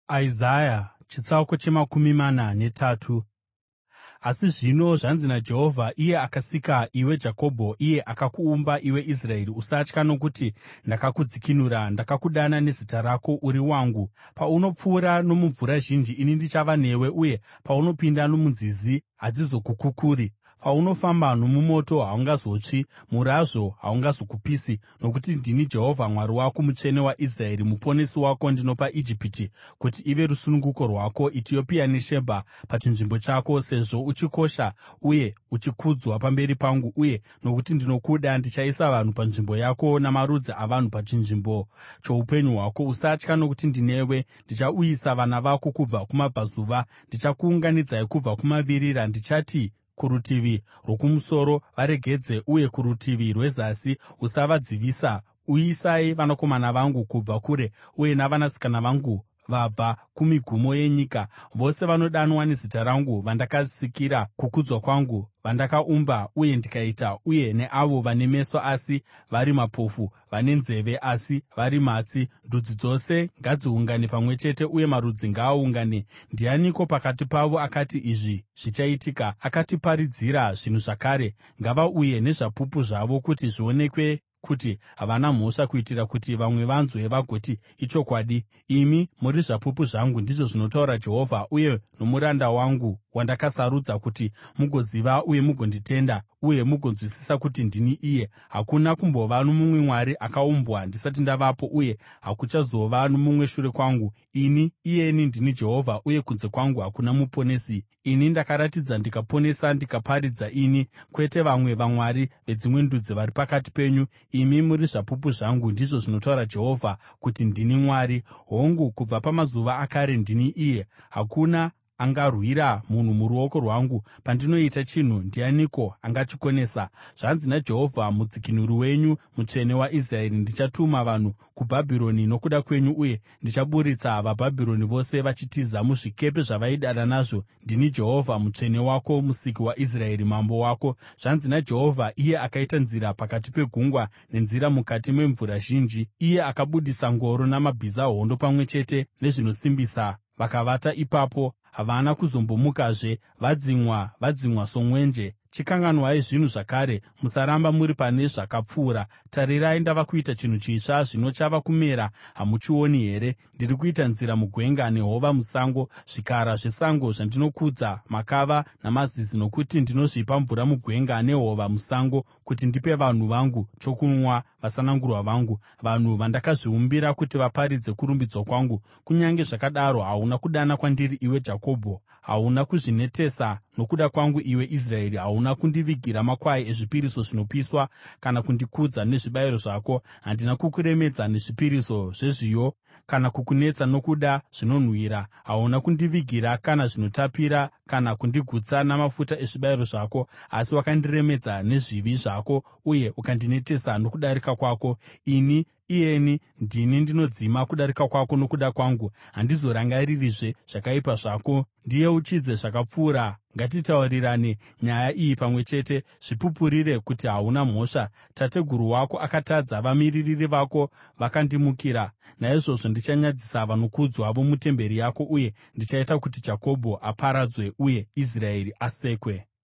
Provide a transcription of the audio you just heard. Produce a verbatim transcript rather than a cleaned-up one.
Isaya chitsauko chemakumi mana netatu. Asi zvino zvanzi naJehovha, iye akasika iwe Jakobho, iye akakuumba iwe Israeri: “Usatya, nokuti ndakakudzikinura; ndakakudana nezita rako. Uri wangu. Paunopfuura nomumvura zhinji, ini ndichava newe, uye paunopinda nomunzizi, hadzizokukukuri. Paunofamba nomumoto, haungazotsvi, murazvo haungazokupisi. Nokuti ndini Jehovha Mwari wako, Mutsvene waIsraeri, Muponesi wako. Ndinopa Ijipiti kuti ive rusununguko rwako, Etiopia neShebha pachinzvimbo chako. Sezvo uchikosha uye uchikudzwa pamberi pangu, uye nokuti ndinokuda, ndichaisa vanhu panzvimbo yako namarudzi avanhu pachinzvimbo choupenyu hwako. Usatya, nokuti ndinewe. Ndichauyisa vana vako kubva kumabvazuva, ndichakuunganidzai kubva kumavirira. Ndichati kurutivi rwokumusoro, varegedze, uye kurutivi rwezasi, usavadzivisa. Uyisai vanakomana vangu kubva kure, uye navanasikana vangu vabva kumigumo yenyika, vose vanodanwa nezita rangu, vandakasikira kukudzwa kwangu, vandakaumba uye ndikaita, uye neavo vane meso asi vari mapofu, vane nzeve asi vari matsi. Ndudzi dzose ngadziungane pamwe chete, uye marudzi ngaaungane. Ndianiko pakati pavo akati izvi zvichaitika, akatiparidzira zvinhu zvakare? Ngavauye nezvapupu zvavo kuti zvionekwe kuti havana mhosva, kuitira kuti vamwe vanzwe vagoti, ichokwadi. Imi muri zvapupu zvangu, ndizvo zvinotaura Jehovha, uye nomuranda wangu wandakasarudza, kuti mugoziva uye mugonditenda, uye mugonzwisisa kuti ndini iye. Hakuna kumbova nomumwe Mwari akaumbwa ndisati ndavapo, uye hakuchazova nomumwe shure kwangu. Ini, iyeni, ndini Jehovha, uye kunze kwangu hakuna muponesi. Ini ndakaratidza, ndikaponesa, ndikaparidza, ini, kwete vamwe vamwari vedzimwe ndudzi vari pakati penyu. Imi muri zvapupu zvangu, ndizvo zvinotaura Jehovha, kuti ndini Mwari. Hongu, kubva pamazuva akare ndini iye. Hakuna angarwira munhu muruoko rwangu. Pandinoita chinhu, ndianiko angachikonesa? Zvanzi naJehovha, Mudzikinuri wenyu, Mutsvene waIsraeri: “Ndichatuma vanhu kuBhabhironi nokuda kwenyu, uye ndichaburitsa vaBhabhironi vose vachitiza muzvikepe zvavaidada nazvo. Ndini Jehovha, Mutsvene wako, Musiki waIsraeri, Mambo wako.” Zvanzi naJehovha, iye akaita nzira pakati pegungwa, nenzira mukati memvura zhinji, iye akabudisa ngoro namabhiza, hondo pamwe chete nezvinosimbisa, vakavata ipapo. Havana kuzombomukazve. Vadzimwa, vadzimwa somwenje. Chikanganwai zvinhu zvakare, musaramba muri pane zvakapfuura. Tarirai, ndava kuita chinhu chitsva, zvino chava kumera. Hamuchioni here? Ndiri kuita nzira mugwenga nehova musango, zvikara zvesango zvandinokudza, makava namazizi. Nokuti ndinozvipa mvura mugwenga nehova musango, kuti ndipe vanhu vangu chokunwa, vasanangurwa vangu, vanhu vandakazviumbira kuti vaparidze kurumbidzwa kwangu. Kunyange zvakadaro hauna kudana kwandiri, iwe Jakobho. Hauna kuzvinetesa nokuda kwangu, iwe Israeri. Hauna kundivigira makwai ezvipiriso zvinopiswa, kana kundikudza nezvibayiro zvako. Handina kukuremedza nezvipiriso zvezviyo, kana kukunetsa nokuda zvinonhuhwira. Hauna kundivigira kana zvinotapira, kana kundigutsa namafuta ezvibayiro zvako. Asi wakandiremedza nezvivi zvako, uye ukandinetesa nokudarika kwako. Ini, iyeni, ndini ndinodzima kudarika kwako nokuda kwangu. Handizorangaririzve zvakaipa zvako. Ndiyeuchidze zvakapfuura. Ngatitaurirane nyaya iyi pamwe chete. Zvipupurire kuti hauna mhosva. Tateguru wako akatadza, vamiririri vako vakandimukira. Naizvozvo ndichanyadzisa vanokudzwa vomutemberi yako, uye ndichaita kuti Jakobho aparadzwe uye Israeri asekwe.